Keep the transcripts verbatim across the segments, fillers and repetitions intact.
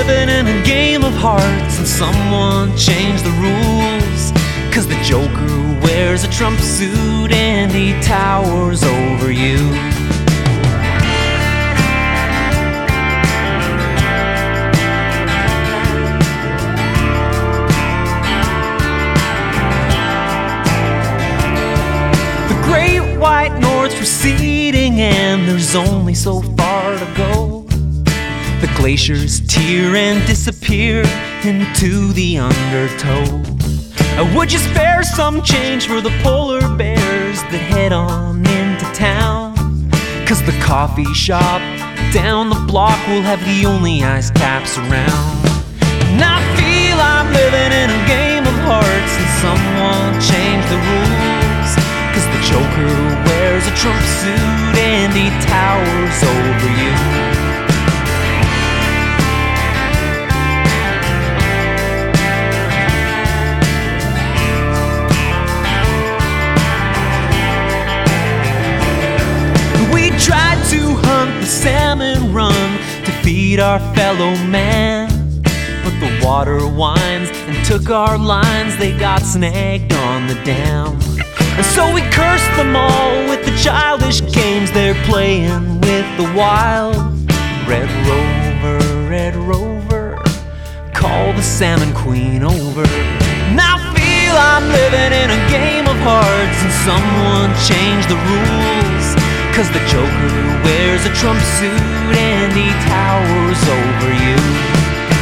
living in a game of hearts and someone changed the rules. Cause the Joker wears a Trump suit and he towers over you. The Great White North's receding and there's only so far to go. The glaciers tear and disappear into the undertow. Would you spare some change for the polar bears that head on into town? Cause the coffee shop down the block will have the only ice caps around. And I feel I'm living in a game of hearts and someone changed the rules. Cause the Joker wears a Trump suit and he towers over you. Tried to hunt the salmon run to feed our fellow man, but the water winds and took our lines, they got snagged on the dam. And so we cursed them all with the childish games they're playing with the wild. Red Rover, Red Rover, call the Salmon Queen over. And I feel I'm living in a game of hearts and someone changed the rules. Cause the Joker wears a Trump suit and he towers over you.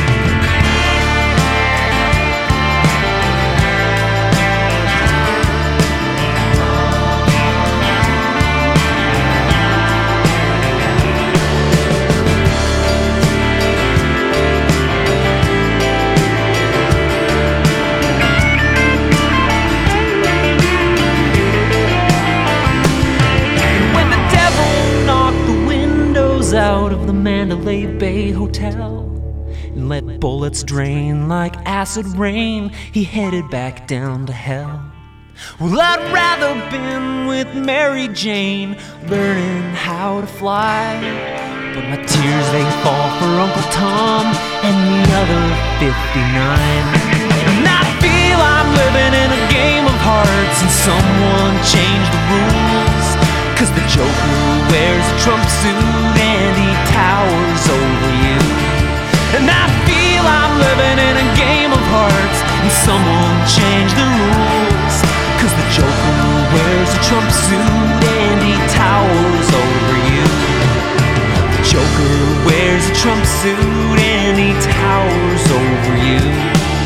Out of the Mandalay Bay Hotel and let bullets drain like acid rain, he headed back down to hell. Well, I'd rather been with Mary Jane learning how to fly, but my tears they fall for Uncle Tom and the other fifty-nine. And I feel I'm living in a game of hearts and someone changed the rules. Cause the Joker wears a Trump suit and he towers over you. And I feel I'm living in a game of hearts and someone changed the rules. Cause the Joker wears a Trump suit and he towers over you. The Joker wears a Trump suit and he towers over you.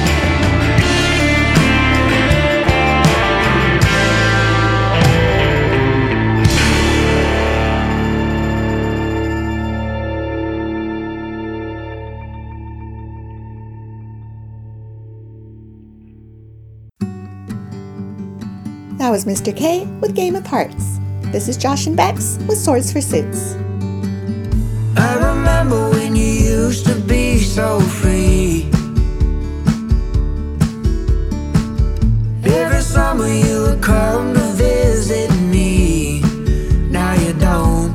That was Mister K with Game of Hearts. This is Josh and Bex with Swords for Suits. I remember when you used to be so free. Every summer you would come to visit me. Now you don't.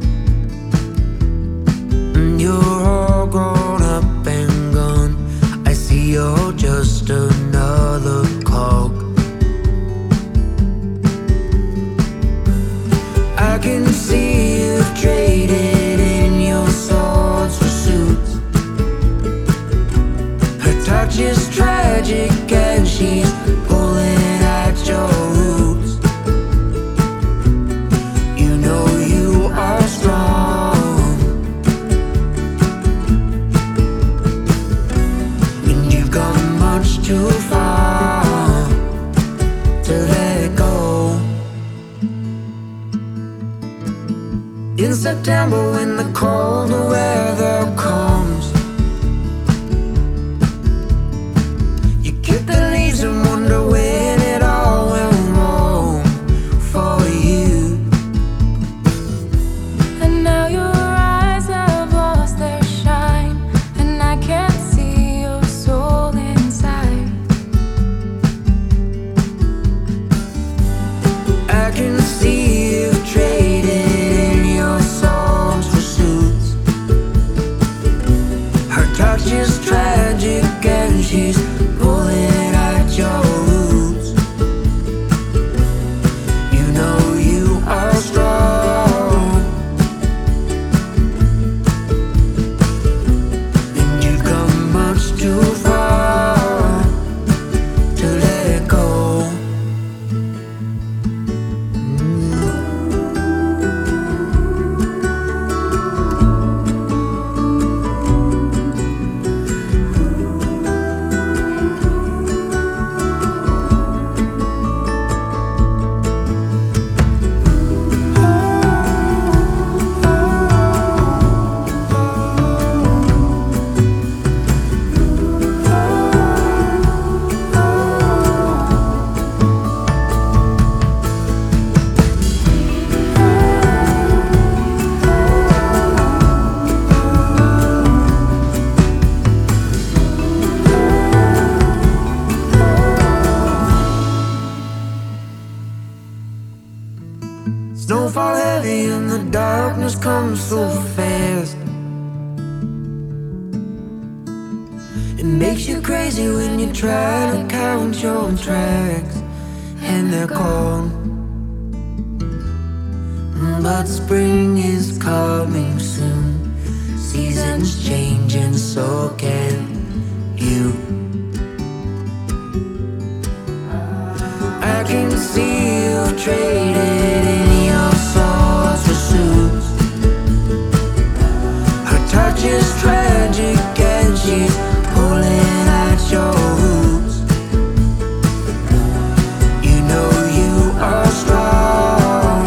You're all grown up and gone. I see you're just another cog. I can see you've traded in your swords for suits. Her touch is tragic and she's pulling at your roots. You know you are strong, and you've gone much too far to let go. In September when the colder weather comes, you kick the leaves and wonder when it all went wrong for you. And now your eyes have lost their shine, and I can't see your soul inside. I can see you've traded songs for suits. time so fast. It makes you crazy when you try to count your tracks, and they're gone. But spring is coming soon. Seasons change and so can you. I can see you traded in your swords for suits. Her touch is tragic and she's pulling at your roots. You know you are strong,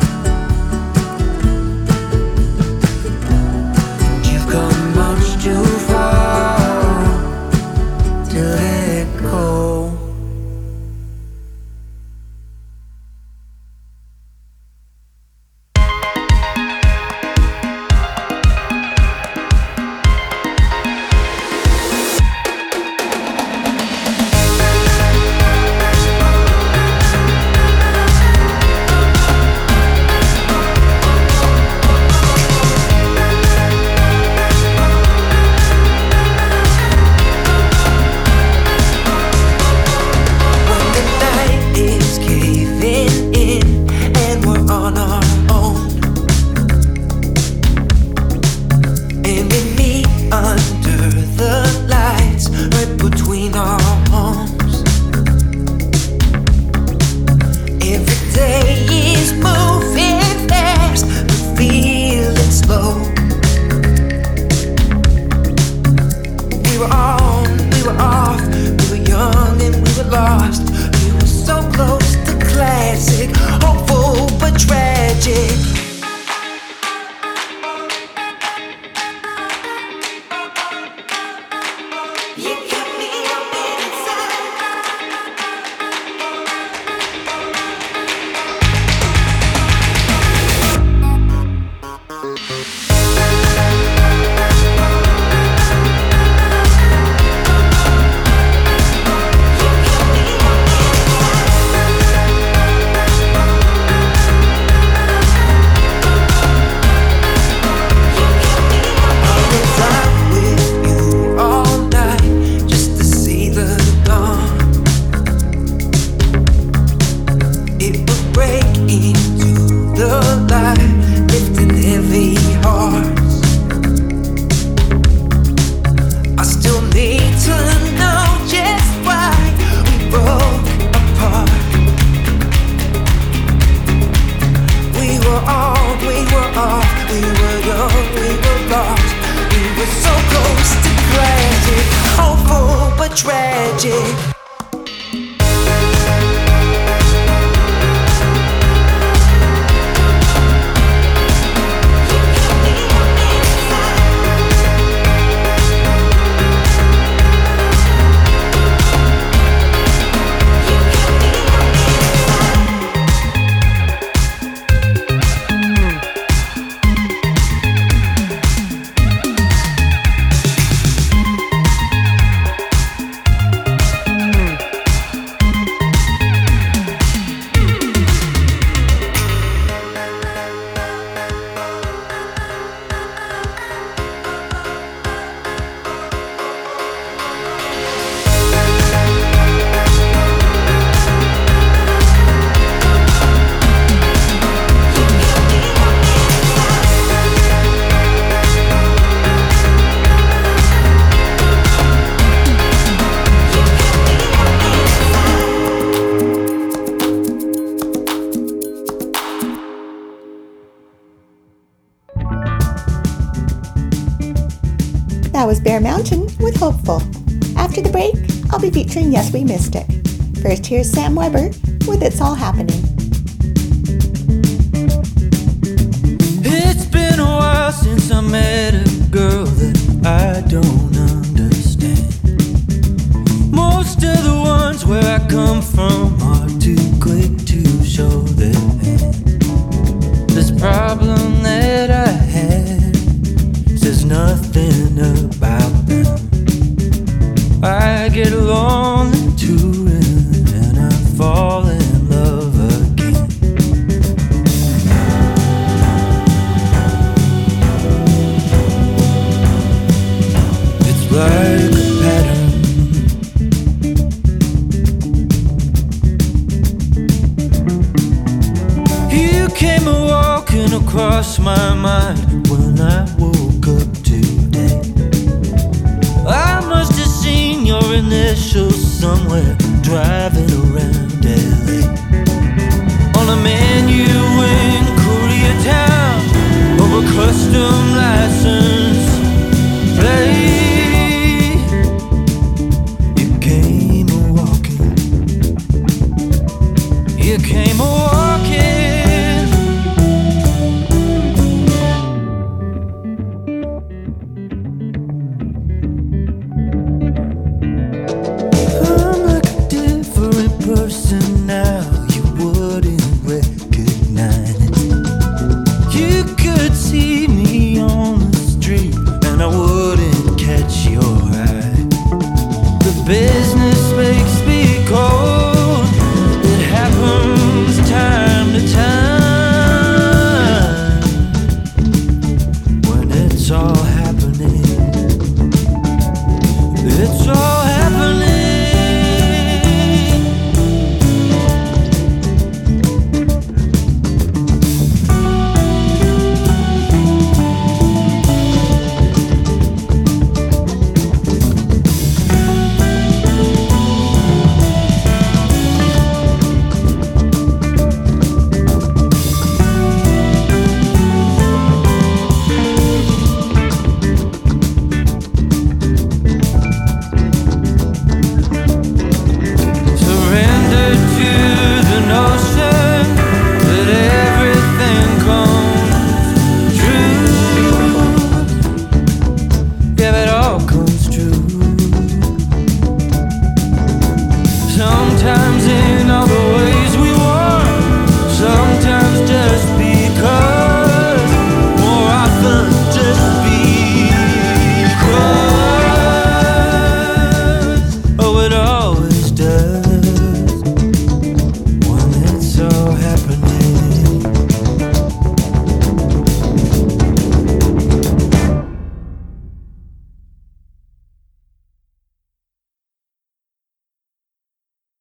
and you've come much too far to let go. That was Bear Mountain with Hopeful. After the break, I'll be featuring Yes We Mystic. First, here's Sam Weber with It's All Happening. It's been a while since